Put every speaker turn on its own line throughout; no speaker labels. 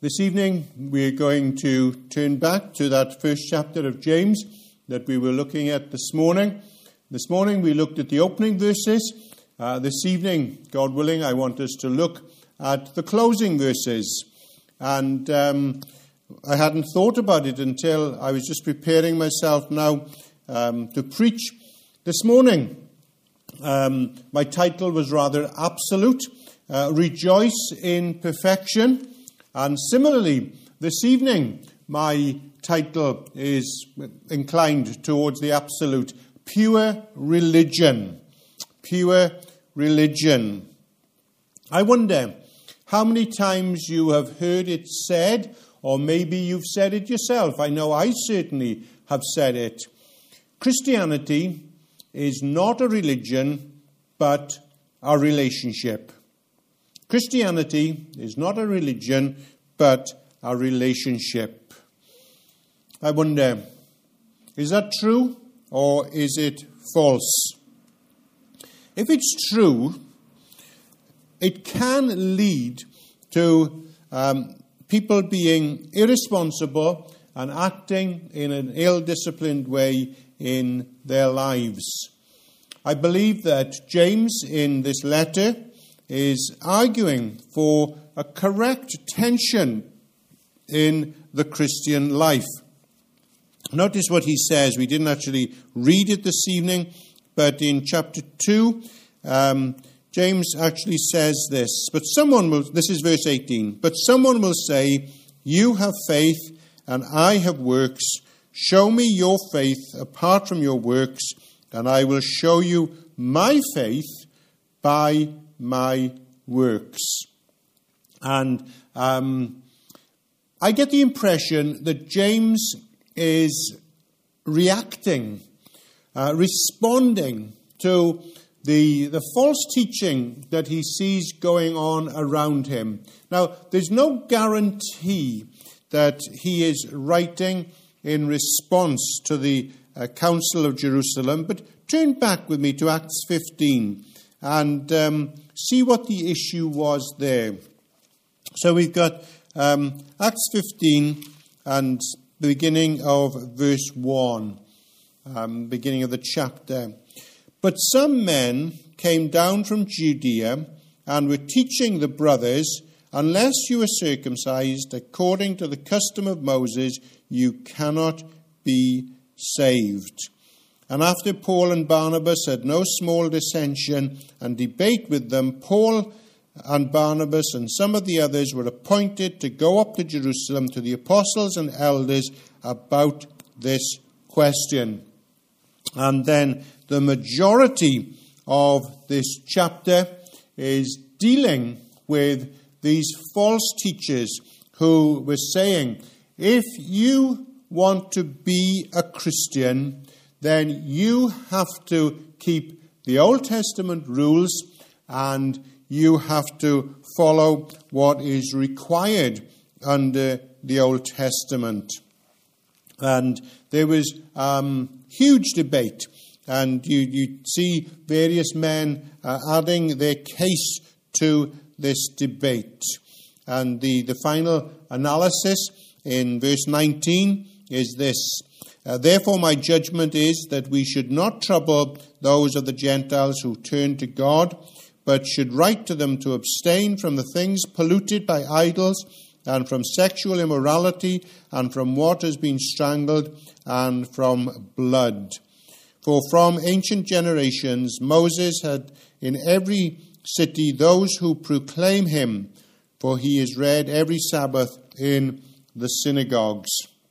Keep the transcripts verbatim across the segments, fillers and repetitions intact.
This evening we're going to turn back to that first chapter of James that we were looking at this morning. This morning we looked at the opening verses. Uh, this evening, God willing, I want us to look at the closing verses. And um, I hadn't thought about it until I was just preparing myself now um, to preach this morning. Um, my title was rather absolute, uh, Rejoice in Perfection. And similarly, this evening, my title is inclined towards the absolute, Pure Religion. Pure Religion. I wonder how many times you have heard it said, or maybe you've said it yourself. I know I certainly have said it. Christianity is not a religion, but a relationship. Christianity is not a religion, but a relationship. I wonder, is that true or is it false? If it's true, it can lead to um, people being irresponsible and acting in an ill-disciplined way in their lives. I believe that James in this letter is arguing for a correct tension in the Christian life. Notice what he says. We didn't actually read it this evening, but in chapter two, um, James actually says this. But someone will, this is verse eighteen, but someone will say, you have faith and I have works. Show me your faith apart from your works, and I will show you my faith by my works. And um, I get the impression that James is reacting, uh, responding to the, the false teaching that he sees going on around him. Now, there's no guarantee that he is writing in response to the uh, Council of Jerusalem, but turn back with me to Acts fifteen and um, see what the issue was there. So we've got um, Acts fifteen and the beginning of verse one, um, beginning of the chapter. But some men came down from Judea and were teaching the brothers, unless you are circumcised according to the custom of Moses, you cannot be saved. And after Paul and Barnabas had no small dissension and debate with them, Paul and Barnabas and some of the others were appointed to go up to Jerusalem to the apostles and elders about this question. And then the majority of this chapter is dealing with these false teachers who were saying, if you want to be a Christian, then you have to keep the Old Testament rules and you have to follow what is required under the Old Testament. And there was um, huge debate, and you, you see various men uh, adding their case to this debate. And the, the final analysis in verse nineteen is this. Uh, Therefore my judgment is that we should not trouble those of the Gentiles who turn to God, but should write to them to abstain from the things polluted by idols, and from sexual immorality, and from what has been strangled, and from blood. For from ancient generations Moses had in every city those who proclaim him, for he is read every Sabbath in the synagogues.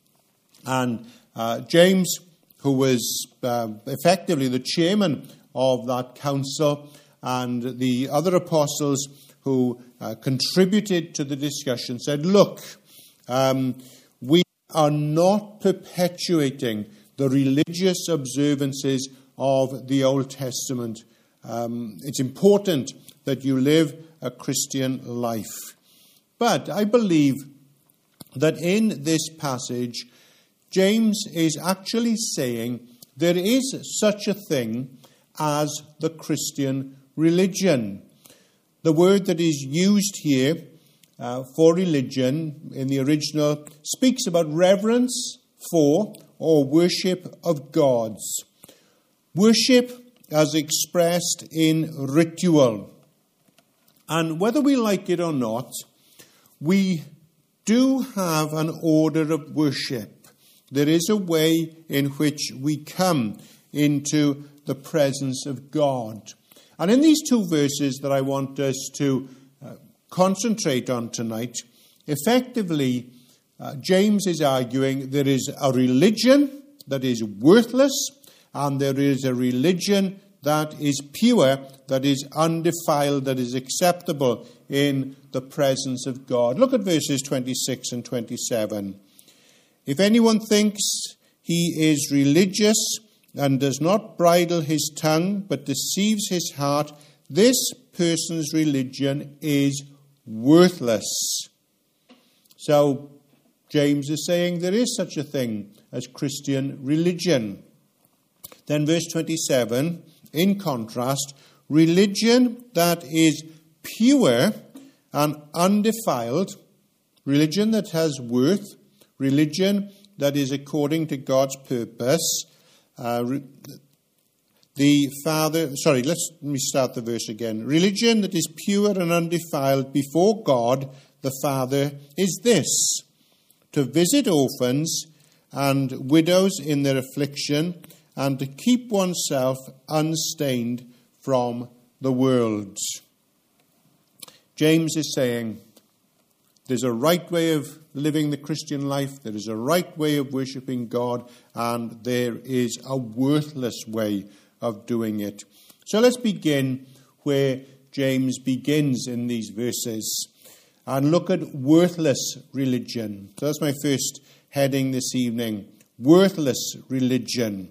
And uh, James, who was uh, effectively the chairman of that council, and the other apostles who uh, contributed to the discussion, said, look, um, we are not perpetuating the religious observances of the Old Testament. Um, it's important that you live a Christian life. But I believe that in this passage, James is actually saying there is such a thing as the Christian religion. The word that is used here uh, for religion in the original speaks about reverence for or worship of gods. Worship as expressed in ritual. And whether we like it or not, we do have an order of worship. There is a way in which we come into the presence of God. And in these two verses that I want us to uh, concentrate on tonight, effectively, uh, James is arguing there is a religion that is worthless, and there is a religion that is pure, that is undefiled, that is acceptable in the presence of God. Look at verses twenty-six and twenty-seven. If anyone thinks he is religious and does not bridle his tongue, but deceives his heart, this person's religion is worthless. So, James is saying there is such a thing as Christian religion. Then verse twenty-seven, in contrast, religion that is pure and undefiled, religion that has worth, religion that is according to God's purpose, uh, re- the Father, sorry, let's, let me start the verse again. Religion that is pure and undefiled before God, the Father, is this: to visit orphans and widows in their affliction, and to keep oneself unstained from the world. James is saying there's a right way of living the Christian life, there is a right way of worshipping God, and there is a worthless way of doing it. So let's begin where James begins in these verses and look at worthless religion. So that's my first heading this evening, worthless religion.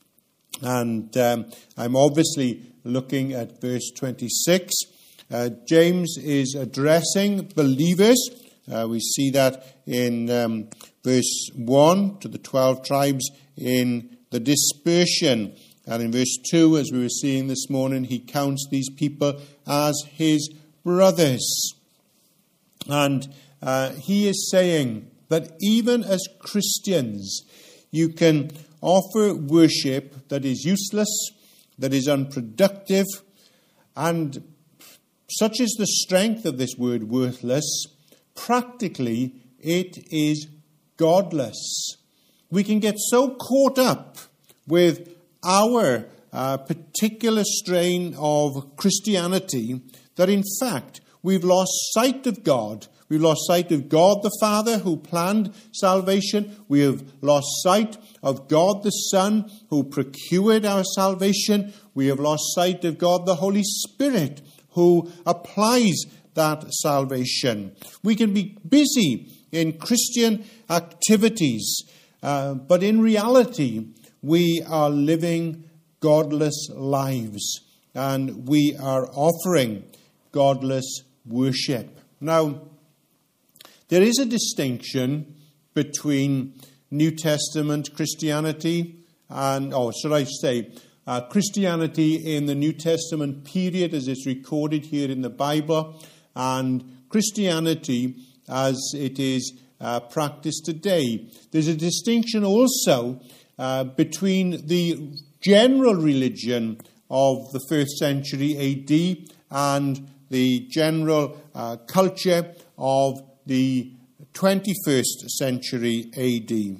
And um, I'm obviously looking at verse twenty-six. Uh, James is addressing believers. Uh, we see that in um, verse one, to the twelve tribes in the dispersion. And in verse two, as we were seeing this morning, he counts these people as his brothers. And uh, he is saying that even as Christians, you can offer worship that is useless, that is unproductive, and such is the strength of this word worthless, practically it is godless. We can get so caught up with our uh, particular strain of Christianity that in fact we've lost sight of God. We've lost sight of God the Father who planned salvation. We have lost sight of God the Son who procured our salvation. We have lost sight of God the Holy Spirit who applies that salvation. We can be busy in Christian activities, uh, but in reality we are living godless lives and we are offering godless worship. Now, there is a distinction between New Testament Christianity and, or should I say, uh, Christianity in the New Testament period as it's recorded here in the Bible, and Christianity as it is uh, practiced today. There's a distinction also uh, between the general religion of the first century A D and the general uh, culture of the twenty-first century A D.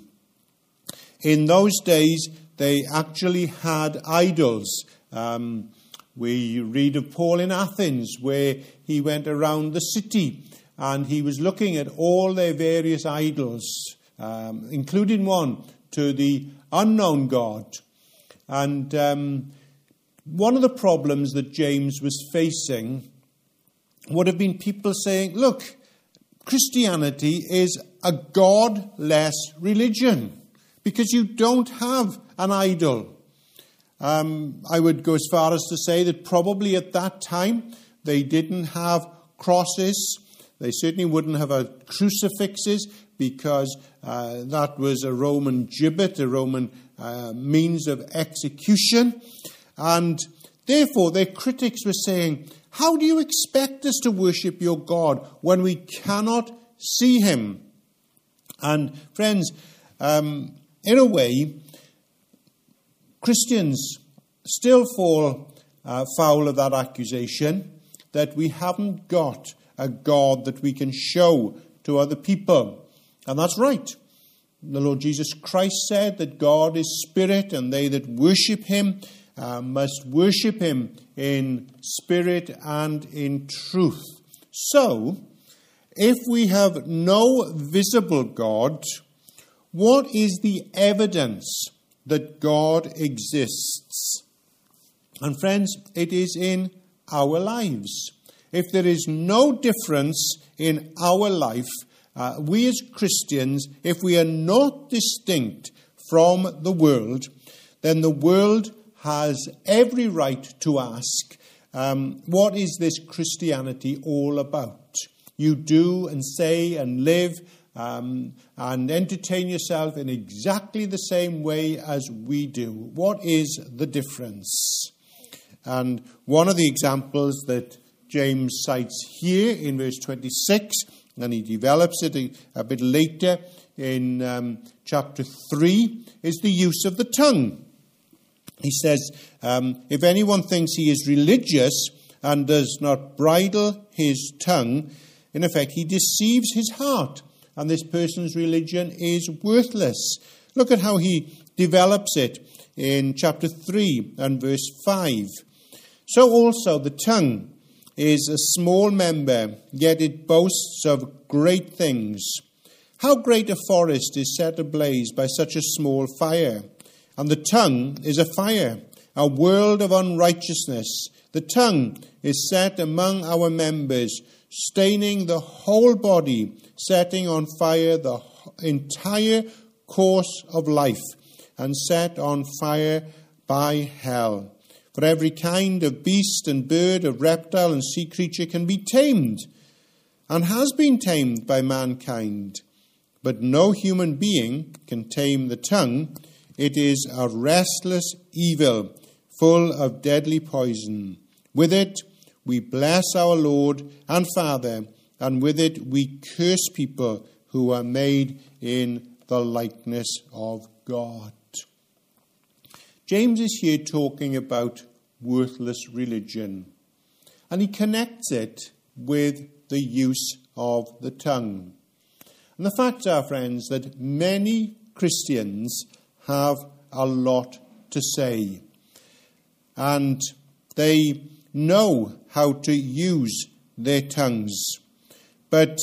In those days, they actually had idols. Um, we read of Paul in Athens, where he went around the city and he was looking at all their various idols, um, including one to the unknown God. And um, one of the problems that James was facing would have been people saying, look, Christianity is a godless religion because you don't have an idol. Um, I would go as far as to say that probably at that time they didn't have crosses. They certainly wouldn't have had crucifixes because uh, that was a Roman gibbet, a Roman uh, means of execution. And Therefore, their critics were saying, how do you expect us to worship your God when we cannot see him? And friends, um, in a way, Christians still fall uh, foul of that accusation that we haven't got a God that we can show to other people. And that's right. The Lord Jesus Christ said that God is spirit, and they that worship him uh, must worship him in spirit and in truth. So, if we have no visible God, what is the evidence that God exists? And friends, it is in our lives. If there is no difference in our life, uh, we as Christians, if we are not distinct from the world, then the world has every right to ask, um, what is this Christianity all about? You do and say and live um, and entertain yourself in exactly the same way as we do. What is the difference? And one of the examples that James cites here in verse twenty-six, and he develops it a, a bit later in um, chapter three, is the use of the tongue. He says, um, if anyone thinks he is religious and does not bridle his tongue, in effect, he deceives his heart, and this person's religion is worthless. Look at how he develops it in chapter three and verse five. So also the tongue is a small member, yet it boasts of great things. How great a forest is set ablaze by such a small fire! And the tongue is a fire, a world of unrighteousness. The tongue is set among our members, staining the whole body, setting on fire the entire course of life, and set on fire by hell. For every kind of beast and bird, of reptile and sea creature can be tamed, and has been tamed by mankind. But no human being can tame the tongue. It is a restless evil, full of deadly poison. With it we bless our Lord and Father, and with it we curse people who are made in the likeness of God. James is here talking about worthless religion, and he connects it with the use of the tongue. And the facts are, friends, that many Christians have a lot to say, and they know how to use their tongues. But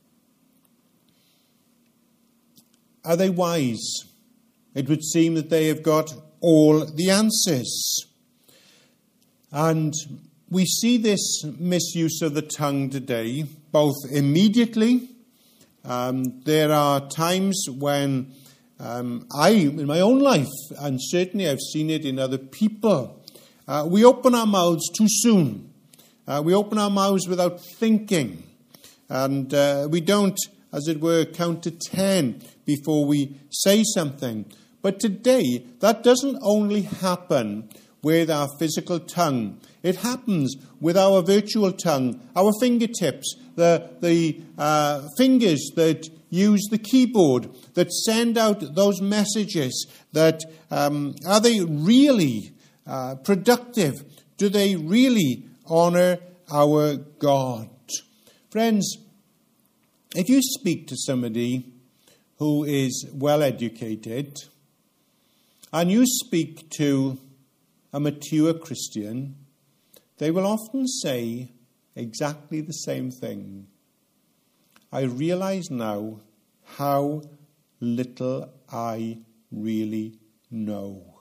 are they wise? It would seem that they have got all the answers. And we see this misuse of the tongue today, both immediately. Um, there are times when um, I, in my own life, and certainly I've seen it in other people, uh, we open our mouths too soon. Uh, we open our mouths without thinking. And uh, we don't, as it were, count to ten before we say something. But today, that doesn't only happen with our physical tongue. It happens with our virtual tongue, our fingertips, the, the uh, fingers that use the keyboard, that send out those messages. That um, are they really uh, productive? Do they really honour our God? Friends, if you speak to somebody who is well educated, and you speak to a mature Christian, they will often say exactly the same thing. I realize now how little I really know.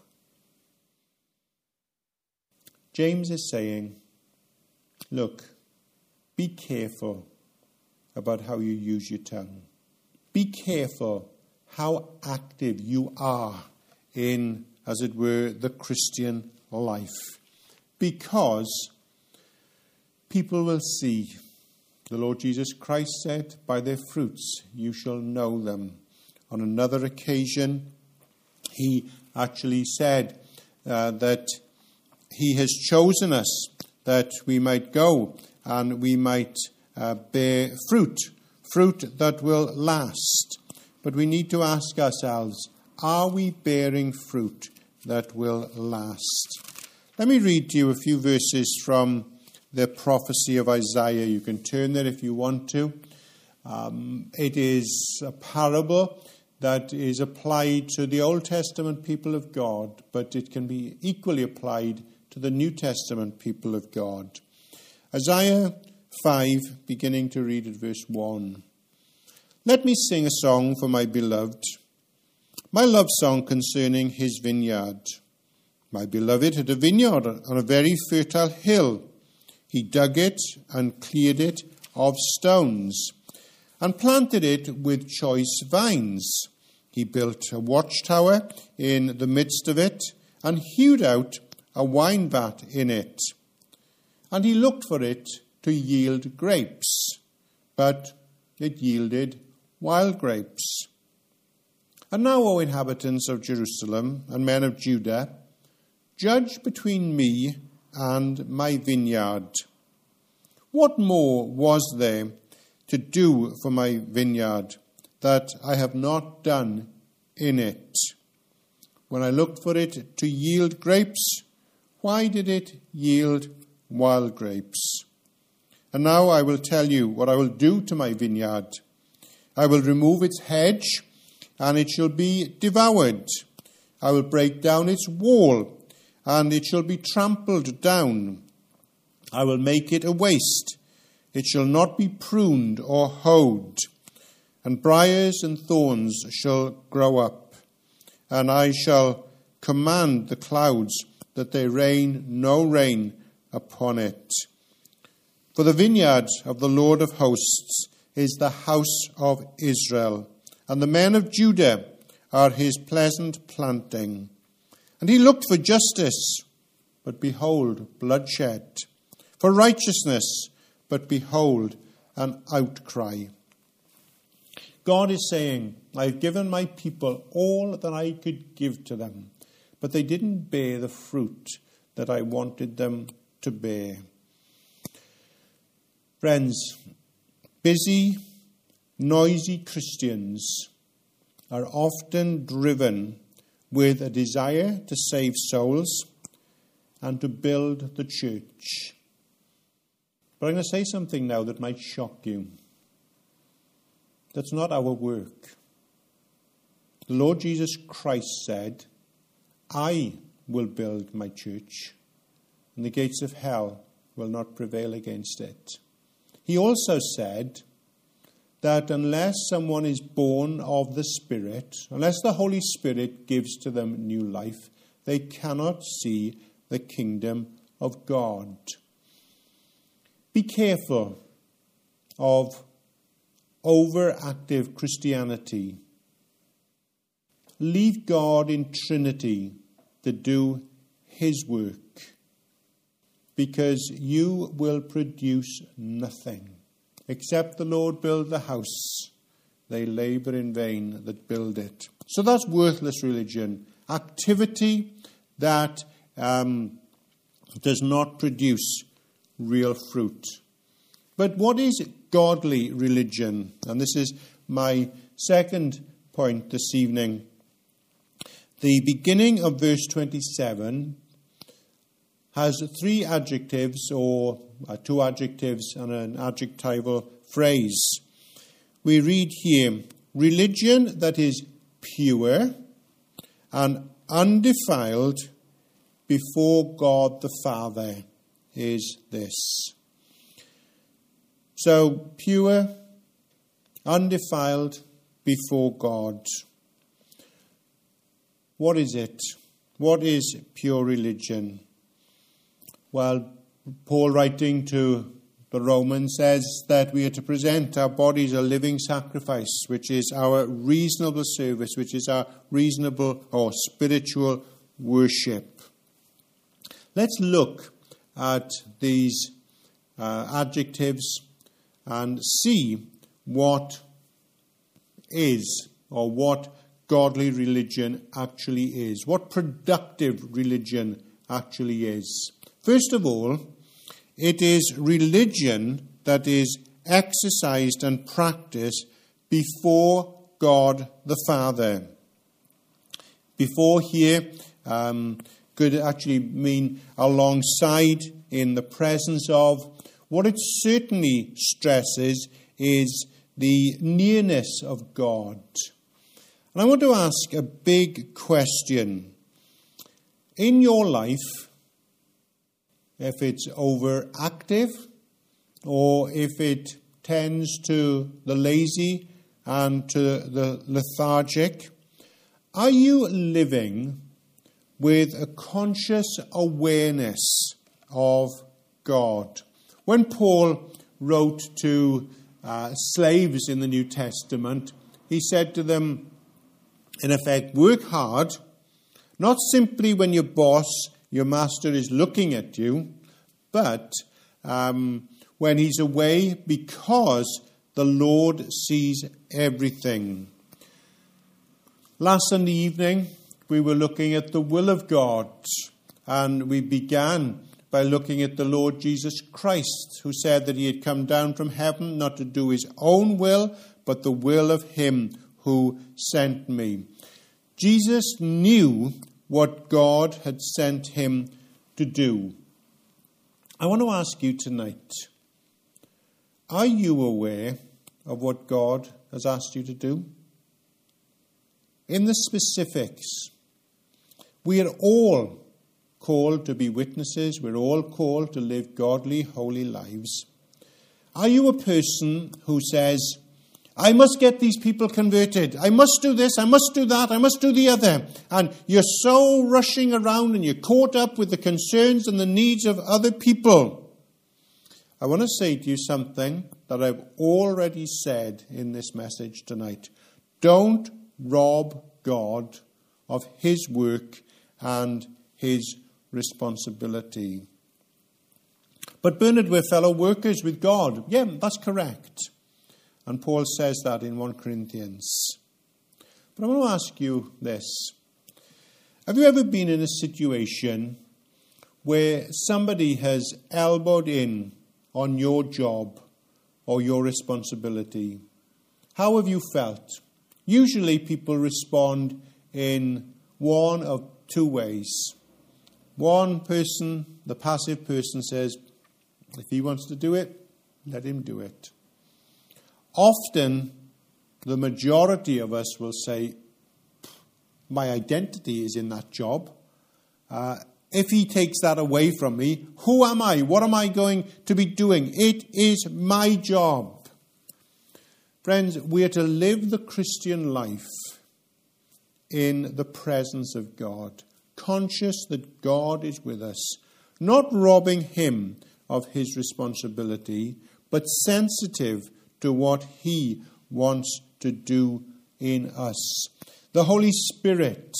James is saying, look, be careful about how you use your tongue. Be careful how active you are in, as it were, the Christian life. Because people will see. The Lord Jesus Christ said, by their fruits you shall know them. On another occasion, he actually said uh, that he has chosen us that we might go and we might uh, bear fruit, fruit that will last. But we need to ask ourselves, are we bearing fruit that will last? Let me read to you a few verses from the prophecy of Isaiah. You can turn there if you want to. Um, it is a parable that is applied to the Old Testament people of God, but it can be equally applied to the New Testament people of God. Isaiah five, beginning to read at verse one. Let me sing a song for my beloved, my love song concerning his vineyard. My beloved had a vineyard on a very fertile hill. He dug it and cleared it of stones, and planted it with choice vines. He built a watchtower in the midst of it, and hewed out a wine vat in it. And he looked for it to yield grapes, but it yielded wild grapes. And now, O inhabitants of Jerusalem and men of Judah, judge between me and my vineyard. What more was there to do for my vineyard that I have not done in it? When I looked for it to yield grapes, why did it yield wild grapes? And now I will tell you what I will do to my vineyard. I will remove its hedge, and it shall be devoured. I will break down its wall, and it shall be trampled down. I will make it a waste. It shall not be pruned or hoed. And briars and thorns shall grow up. And I shall command the clouds that they rain no rain upon it. For the vineyard of the Lord of hosts is the house of Israel, and the men of Judah are his pleasant planting. And he looked for justice, but behold, bloodshed. For righteousness, but behold, an outcry. God is saying, I've given my people all that I could give to them, but they didn't bear the fruit that I wanted them to bear. Friends, busy, noisy Christians are often driven with a desire to save souls and to build the church. But I'm going to say something now that might shock you. That's not our work. The Lord Jesus Christ said, I will build my church, and the gates of hell will not prevail against it. He also said that unless someone is born of the Spirit, unless the Holy Spirit gives to them new life, they cannot see the kingdom of God. Be careful of overactive Christianity. Leave God in Trinity to do his work, because you will produce nothing. Except the Lord build the house, they labour in vain that build it. So that's worthless religion. Activity that um, does not produce real fruit. But what is godly religion? And this is my second point this evening. The beginning of verse twenty-seven has three adjectives, or uh, two adjectives and an adjectival phrase. We read here, religion that is pure and undefiled before God the Father is this. So, pure, undefiled before God. What is it? What is pure religion? Well, Paul, writing to the Romans, says that we are to present our bodies a living sacrifice, which is our reasonable service, which is our reasonable or spiritual worship. Let's look at these uh, adjectives and see what is, or what godly religion actually is, what productive religion actually is. First of all, it is religion that is exercised and practiced before God the Father. Before here um, could actually mean alongside, in the presence of. What it certainly stresses is the nearness of God. And I want to ask a big question. In your life, if it's overactive or if it tends to the lazy and to the lethargic, are you living with a conscious awareness of God? When Paul wrote to uh, slaves in the New Testament, he said to them, in effect, work hard, not simply when your boss, your master is looking at you, but um, when he's away, because the Lord sees everything. Last Sunday evening, we were looking at the will of God, and we began by looking at the Lord Jesus Christ, who said that he had come down from heaven not to do his own will, but the will of him who sent me. Jesus knew what God had sent him to do. I want to ask you tonight, are you aware of what God has asked you to do? In the specifics, we are all called to be witnesses. We're all called to live godly, holy lives. Are you a person who says, I must get these people converted. I must do this. I must do that. I must do the other. And you're so rushing around and you're caught up with the concerns and the needs of other people. I want to say to you something that I've already said in this message tonight. Don't rob God of his work and his responsibility. But Bernard, we're fellow workers with God. Yeah, that's correct. And Paul says that in First Corinthians. But I want to ask you this. Have you ever been in a situation where somebody has elbowed in on your job or your responsibility? How have you felt? Usually people respond in one of two ways. One person, the passive person, says, if he wants to do it, let him do it. Often, the majority of us will say, my identity is in that job. Uh, if he takes that away from me, who am I? What am I going to be doing? It is my job. Friends, we are to live the Christian life in the presence of God, conscious that God is with us, not robbing him of his responsibility, but sensitive to what he wants to do in us. The Holy Spirit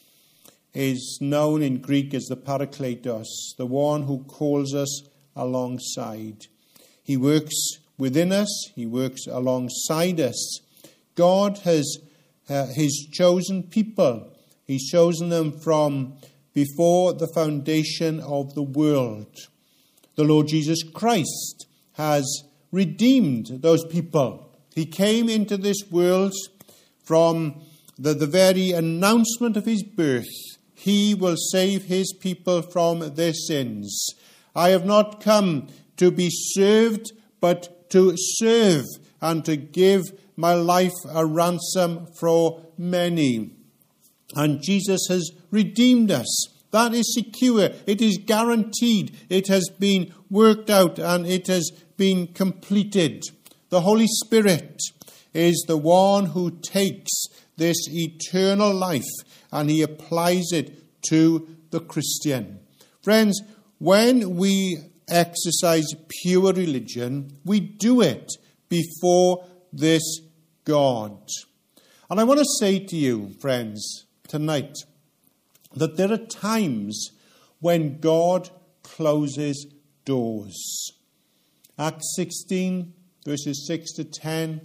is known in Greek as the Parakletos, the one who calls us alongside. He works within us. He works alongside us. God has uh, his chosen people. He's chosen them from before the foundation of the world. The Lord Jesus Christ has redeemed those people. He came into this world from the, the very announcement of his birth. He will save his people from their sins. I have not come to be served, but to serve and to give my life a ransom for many. And Jesus has redeemed us. That is secure. It is guaranteed. It has been worked out and it has been completed. The Holy Spirit is the one who takes this eternal life and he applies it to the Christian. Friends, when we exercise pure religion, we do it before this God. And I want to say to you, friends, tonight, that there are times when God closes doors. Acts sixteen, verses six to ten.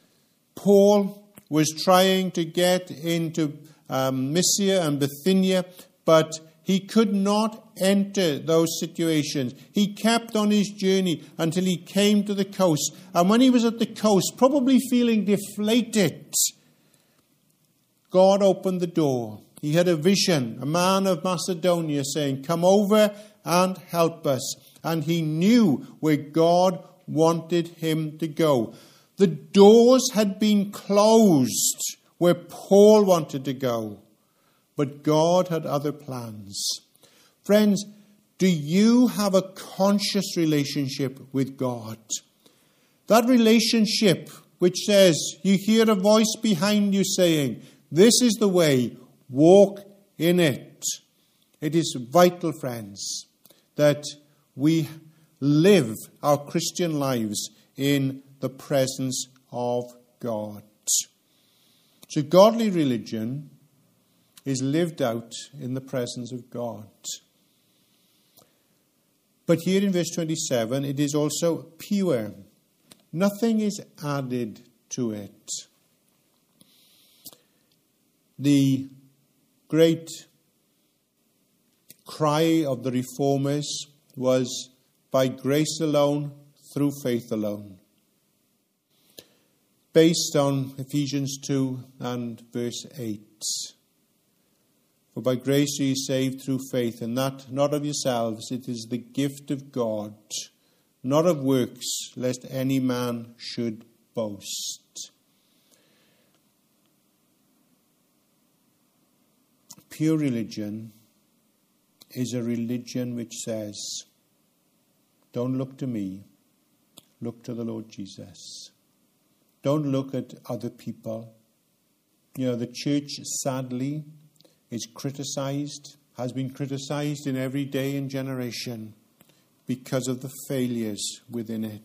Paul was trying to get into um, Mysia and Bithynia, but he could not enter those situations. He kept on his journey until he came to the coast. And when he was at the coast, probably feeling deflated, God opened the door. He had a vision, a man of Macedonia saying, come over and help us. And he knew where God wanted him to go. The doors had been closed where Paul wanted to go, but God had other plans. Friends, do you have a conscious relationship with God? That relationship which says, you hear a voice behind you saying, this is the way, walk in it. It is vital, friends, that we live our Christian lives in the presence of God. So godly religion is lived out in the presence of God. But here in verse twenty-seven, it is also pure. Nothing is added to it. The great cry of the reformers was, by grace alone, through faith alone. Based on Ephesians two and verse eight. For by grace ye are saved through faith, and that not of yourselves, it is the gift of God, not of works, lest any man should boast. Pure religion is a religion which says, don't look to me, look to the Lord Jesus. Don't look at other people. You know, the church, sadly, is criticized, has been criticized in every day and generation because of the failures within it.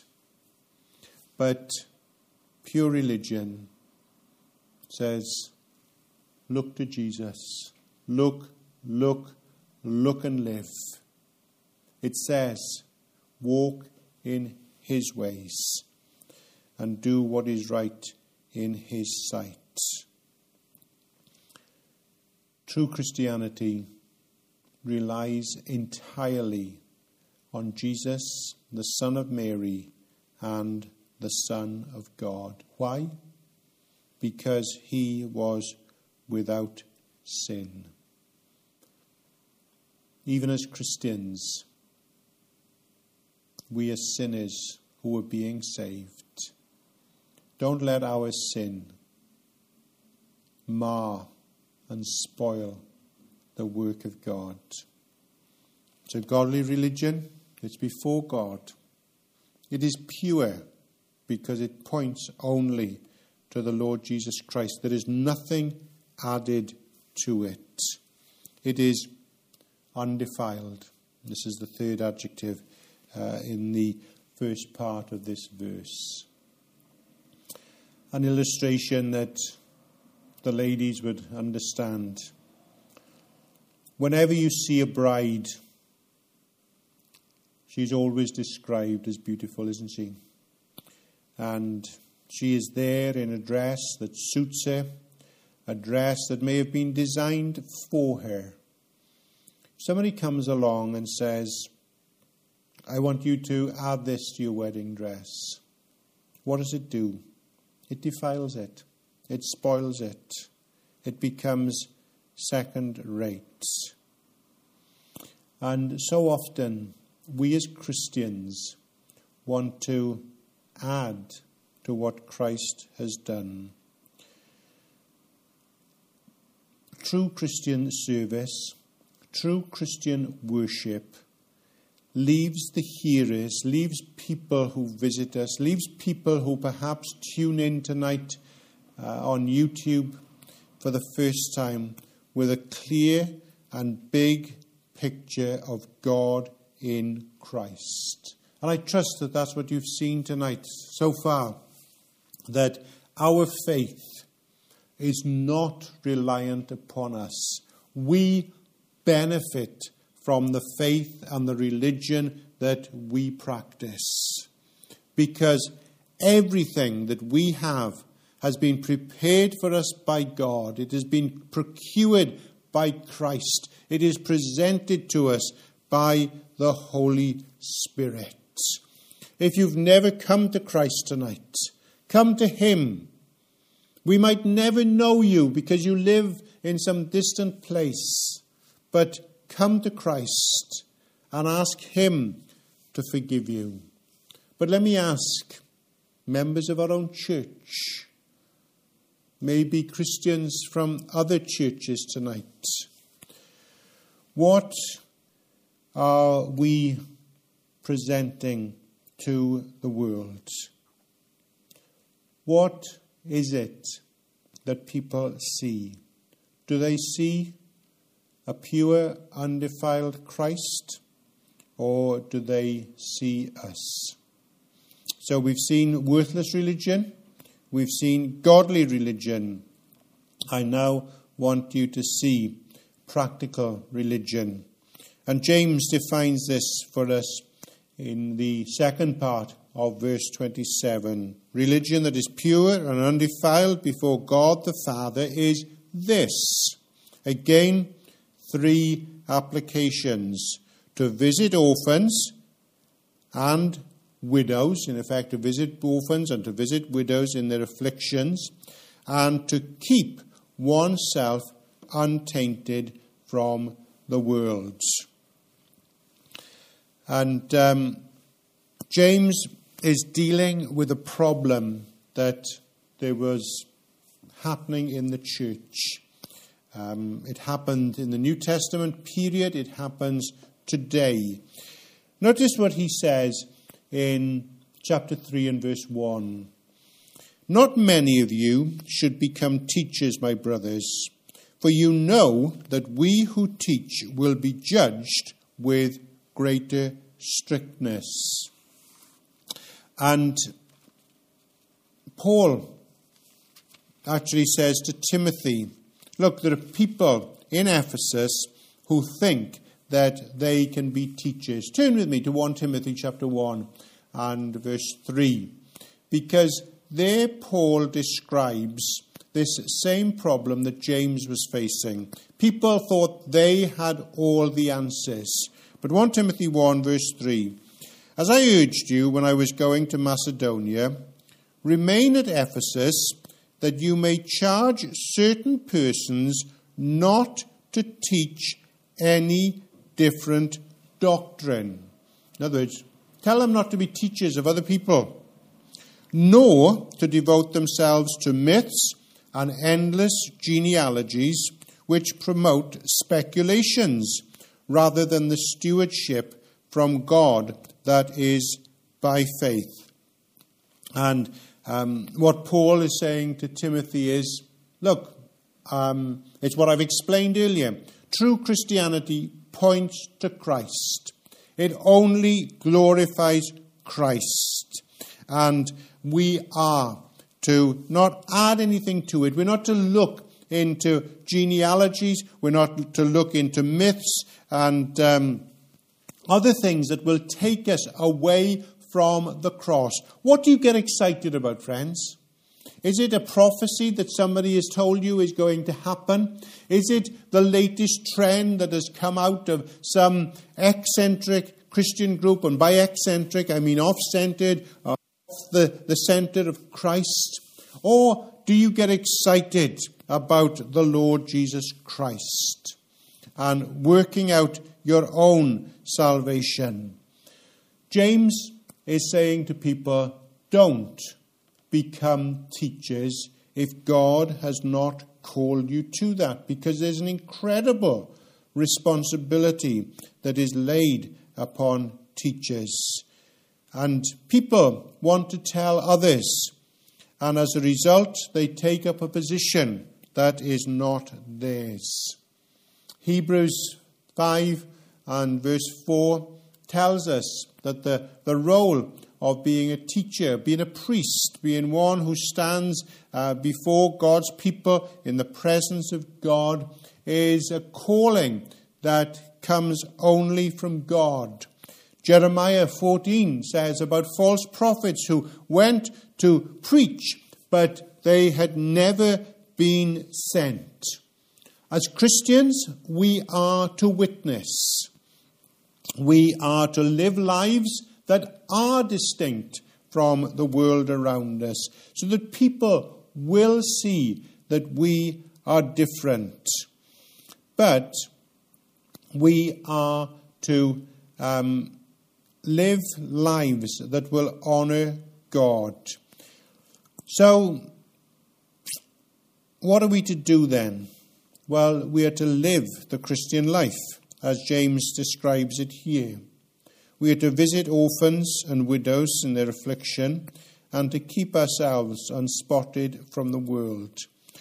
But pure religion says, look to Jesus. Look, look, look and live. It says, walk in his ways and do what is right in his sight. True Christianity relies entirely on Jesus, the Son of Mary, and the Son of God. Why? Because he was without sin. Even as Christians, we as sinners who are being saved, don't let our sin mar and spoil the work of God. So godly religion, it's before God. It is pure because it points only to the Lord Jesus Christ. There is nothing added to it. It is undefiled. This is the third adjective uh, in the first part of this verse. An illustration that the ladies would understand. Whenever you see a bride, she's always described as beautiful, isn't she? And she is there in a dress that suits her, a dress that may have been designed for her. Somebody comes along and says, I want you to add this to your wedding dress. What does it do? It defiles it. It spoils it. It becomes second rate. And so often, we as Christians want to add to what Christ has done. True Christian service, true Christian worship leaves the hearers, leaves people who visit us, leaves people who perhaps tune in tonight uh, on YouTube for the first time with a clear and big picture of God in Christ. And I trust that that's what you've seen tonight so far, that our faith is not reliant upon us. We benefit from the faith and the religion that we practice, because everything that we have has been prepared for us by God. It has been procured by Christ. It is presented to us by the Holy Spirit. If you've never come to Christ tonight, come to him. We might never know you because you live in some distant place, but come to Christ and ask him to forgive you. But let me ask, members of our own church, maybe Christians from other churches tonight, what are we presenting to the world? What is it that people see? Do they see a pure, undefiled Christ, or do they see us? So we've seen worthless religion, we've seen godly religion. I now want you to see practical religion. And James defines this for us in the second part of verse twenty-seven. Religion that is pure and undefiled before God the Father is this. Again, three applications: to visit orphans and widows, in effect to visit orphans and to visit widows in their afflictions, and to keep oneself untainted from the world. And um, James is dealing with a problem that there was happening in the church. Um, it happened in the New Testament period. It happens today. Notice what he says in chapter three and verse one. Not many of you should become teachers, my brothers, for you know that we who teach will be judged with greater strictness. And Paul actually says to Timothy, look, there are people in Ephesus who think that they can be teachers. Turn with me to First Timothy chapter one and verse three. Because there Paul describes this same problem that James was facing. People thought they had all the answers. But First Timothy one verse three. As I urged you when I was going to Macedonia, remain at Ephesus, that you may charge certain persons not to teach any different doctrine. In other words, tell them not to be teachers of other people, nor to devote themselves to myths and endless genealogies which promote speculations rather than the stewardship from God that is by faith. And um, what Paul is saying to Timothy is, look, um, it's what I've explained earlier. True Christianity points to Christ. It only glorifies Christ. And we are to not add anything to it. We're not to look into genealogies. We're not to look into myths and um, other things that will take us away from the cross. What do you get excited about, friends? Is it a prophecy that somebody has told you is going to happen? Is it the latest trend that has come out of some eccentric Christian group? And by eccentric, I mean off-centered, off the, the center of Christ. Or do you get excited about the Lord Jesus Christ and working out your own salvation? James is saying to people, don't become teachers if God has not called you to that, because there's an incredible responsibility that is laid upon teachers. And people want to tell others, and as a result, they take up a position that is not theirs. Hebrews five and verse four tells us that the, the role of being a teacher, being a priest, being one who stands uh, before God's people in the presence of God, is a calling that comes only from God. Jeremiah fourteen says about false prophets who went to preach, but they had never been sent. As Christians, we are to witness. We are to live lives that are distinct from the world around us, so that people will see that we are different. But we are to um, live lives that will honour God. So, what are we to do then? Well, we are to live the Christian life, as James describes it here. We are to visit orphans and widows in their affliction, and to keep ourselves unspotted from the world.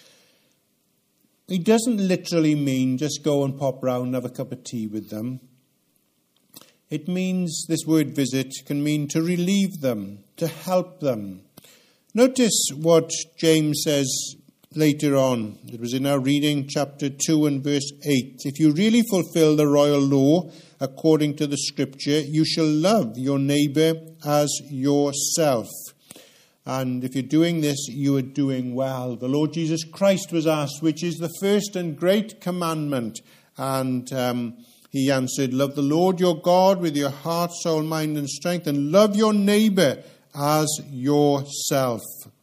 It doesn't literally mean just go and pop round and have a cup of tea with them. It means, this word visit can mean to relieve them, to help them. Notice what James says later on. It was in our reading, chapter two and verse eight. If you really fulfill the royal law according to the scripture, you shall love your neighbour as yourself. And if you're doing this, you are doing well. The Lord Jesus Christ was asked, which is the first and great commandment? And um, he answered, love the Lord your God with your heart, soul, mind and strength, and love your neighbour as yourself.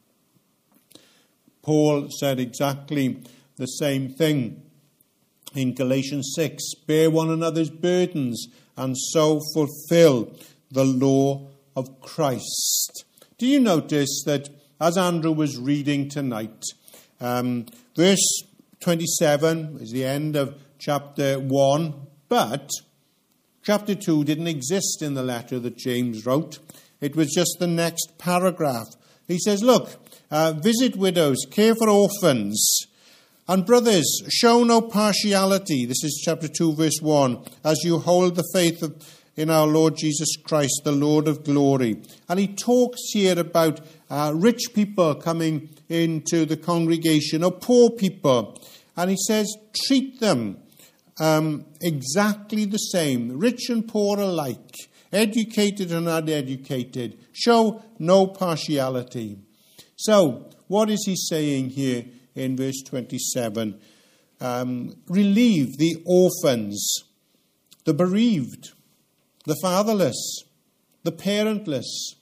Paul said exactly the same thing in Galatians six. Bear one another's burdens and so fulfill the law of Christ. Do you notice that as Andrew was reading tonight, um, verse twenty-seven is the end of chapter one, but chapter two didn't exist in the letter that James wrote. It was just the next paragraph. He says, look, uh, visit widows, care for orphans, and brothers, show no partiality. This is chapter two, verse one. As you hold the faith of, in our Lord Jesus Christ, the Lord of glory. And he talks here about uh, rich people coming into the congregation, or poor people. And he says, treat them um, exactly the same, rich and poor alike, educated and uneducated. Show no partiality. So, what is he saying here in verse twenty-seven? Um, relieve the orphans, the bereaved, the fatherless, the parentless.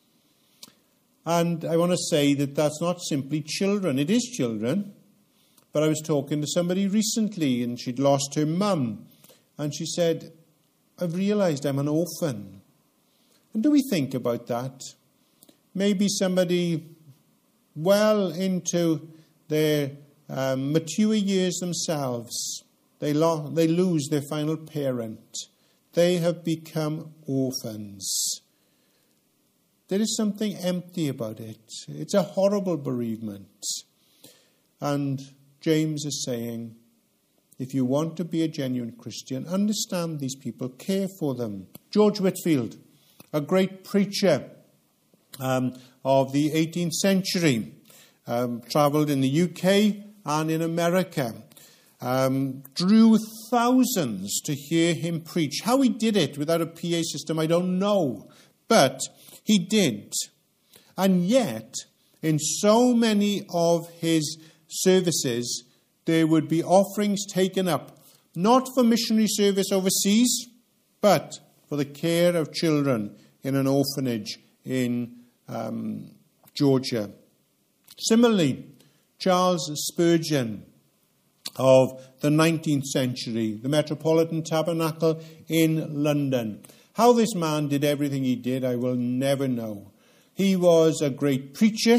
And I want to say that that's not simply children. It is children. But I was talking to somebody recently, and she'd lost her mum. And she said, I've realised I'm an orphan. And do we think about that? Maybe somebody well into their um, mature years themselves, they, lo- they lose their final parent. They have become orphans. There is something empty about it. It's a horrible bereavement. And James is saying, if you want to be a genuine Christian, understand these people, care for them. George Whitefield, a great preacher um, of the eighteenth century, um, travelled in the U K and in America. Um, drew thousands to hear him preach. How he did it without a P A system, I don't know. But he did. And yet, in so many of his services, there would be offerings taken up, not for missionary service overseas, but for the care of children in an orphanage in um, Georgia. Similarly, Charles Spurgeon, of the nineteenth century, the Metropolitan Tabernacle in London. How this man did everything he did, I will never know. He was a great preacher.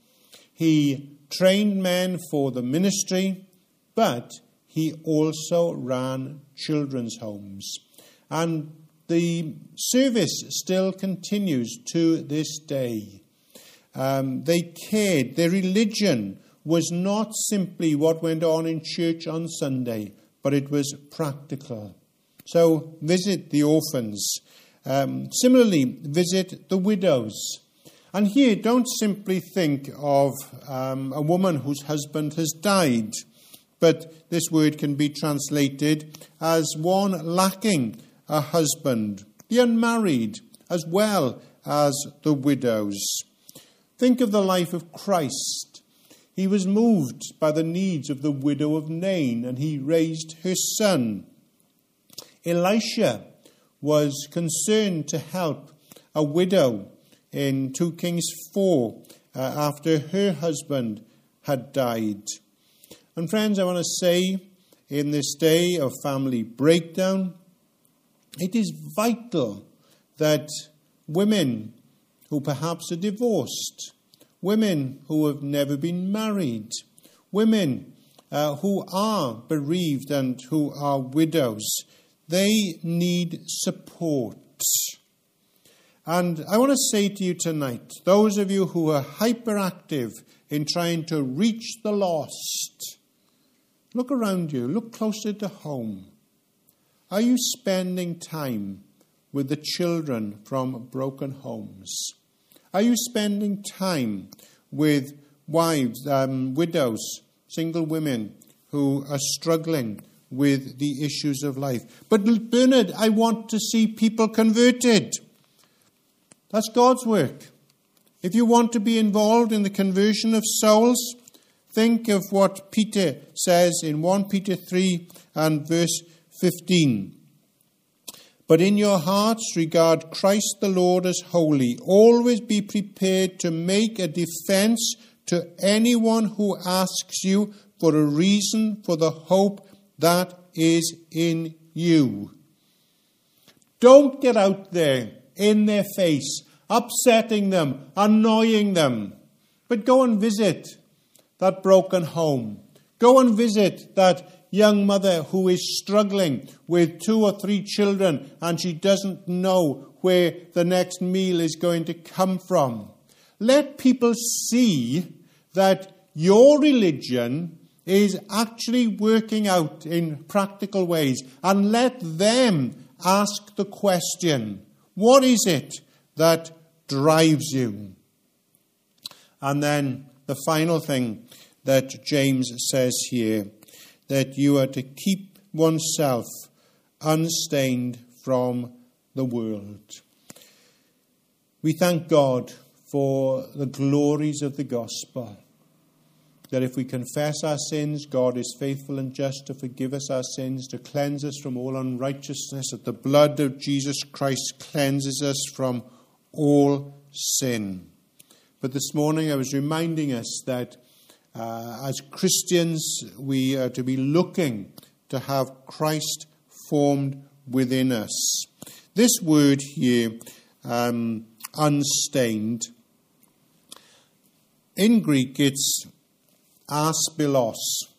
He trained men for the ministry, but he also ran children's homes. And the service still continues to this day. Um, they cared. Their religion was not simply what went on in church on Sunday, but it was practical. So visit the orphans. Um, similarly, visit the widows. And here, don't simply think of um, a woman whose husband has died, but this word can be translated as one lacking a husband, the unmarried, as well as the widows. Think of the life of Christ. He was moved by the needs of the widow of Nain, and he raised her son. Elisha was concerned to help a widow in two Kings four uh, after her husband had died. And friends, I want to say, in this day of family breakdown, it is vital that women who perhaps are divorced, women who have never been married, women uh, who are bereaved and who are widows, they need support. And I want to say to you tonight, those of you who are hyperactive in trying to reach the lost, look around you, look closer to home. Are you spending time with the children from broken homes? Are you spending time with wives, um, widows, single women who are struggling with the issues of life? But Bernard, I want to see people converted. That's God's work. If you want to be involved in the conversion of souls, think of what Peter says in First Peter three and verse fifteen. But in your hearts regard Christ the Lord as holy. Always be prepared to make a defense to anyone who asks you for a reason for the hope that is in you. Don't get out there in their face, upsetting them, annoying them. But go and visit that broken home. Go and visit that young mother who is struggling with two or three children and she doesn't know where the next meal is going to come from. Let people see that your religion is actually working out in practical ways, and let them ask the question, what is it that drives you? And then the final thing that James says here, that you are to keep oneself unstained from the world. We thank God for the glories of the gospel, that if we confess our sins, God is faithful and just to forgive us our sins, to cleanse us from all unrighteousness, that the blood of Jesus Christ cleanses us from all sin. But this morning I was reminding us that Uh, as Christians, we are to be looking to have Christ formed within us. This word here, um, unstained, in Greek it's aspilos,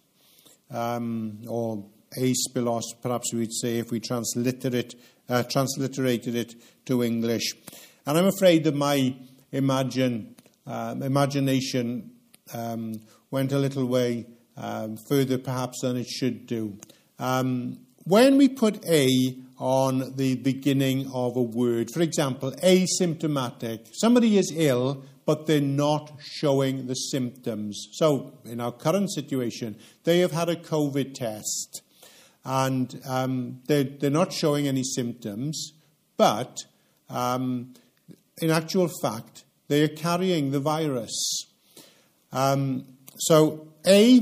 um, or aspilos, perhaps we'd say if we transliterate, uh, transliterated it to English. And I'm afraid that my imagine, uh, imagination um, went a little way um, further perhaps than it should do. Um, when we put a on the beginning of a word, for example, asymptomatic, somebody is ill but they're not showing the symptoms. So in our current situation, they have had a COVID test and um, they're, they're not showing any symptoms, but um, in actual fact, they are carrying the virus. Um, So, A,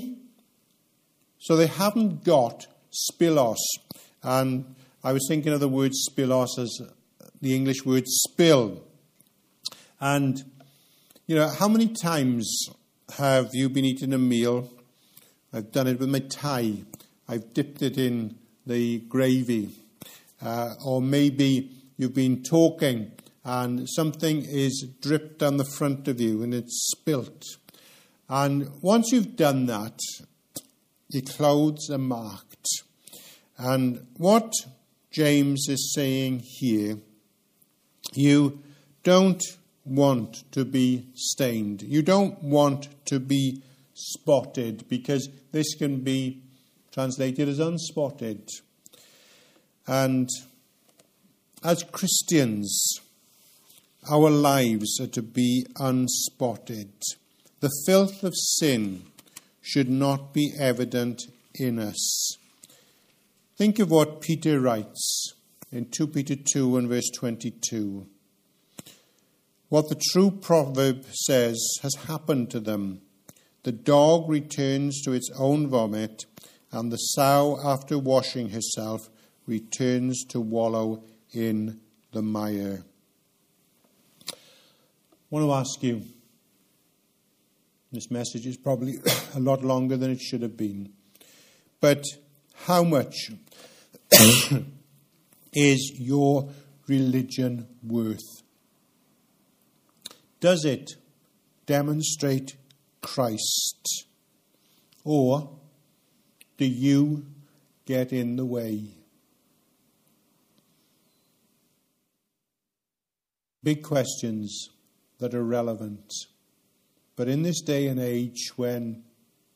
so they haven't got spilos. And I was thinking of the word spilos as the English word spill. And, you know, how many times have you been eating a meal? I've done it with my tie. I've dipped it in the gravy. Uh, or maybe you've been talking and something is dripped down the front of you and it's spilt. And once you've done that, your clothes are marked. And what James is saying here, you don't want to be stained. You don't want to be spotted, because this can be translated as unspotted. And as Christians, our lives are to be unspotted. The filth of sin should not be evident in us. Think of what Peter writes in Second Peter two and verse twenty-two. What the true proverb says has happened to them. The dog returns to its own vomit, and the sow, after washing herself, returns to wallow in the mire. I want to ask you, this message is probably a lot longer than it should have been, but how much is your religion worth? Does it demonstrate Christ, or do you get in the way? Big questions that are relevant. But in this day and age when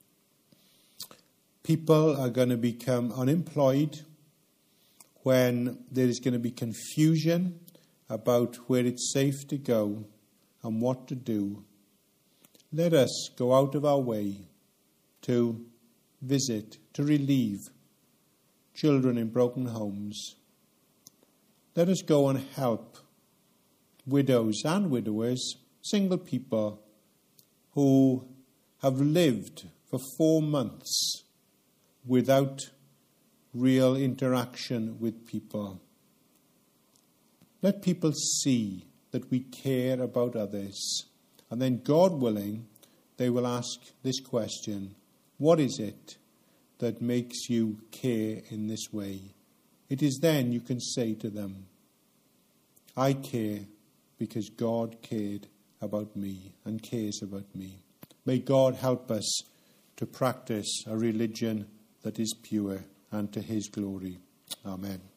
people are going to become unemployed, when there is going to be confusion about where it's safe to go and what to do, let us go out of our way to visit, to relieve children in broken homes. Let us go and help widows and widowers, single people who have lived for four months without real interaction with people. Let people see that we care about others. And then, God willing, they will ask this question: what is it that makes you care in this way? It is then you can say to them, I care because God cared about me and cares about me. May God help us to practice a religion that is pure and to his glory. Amen.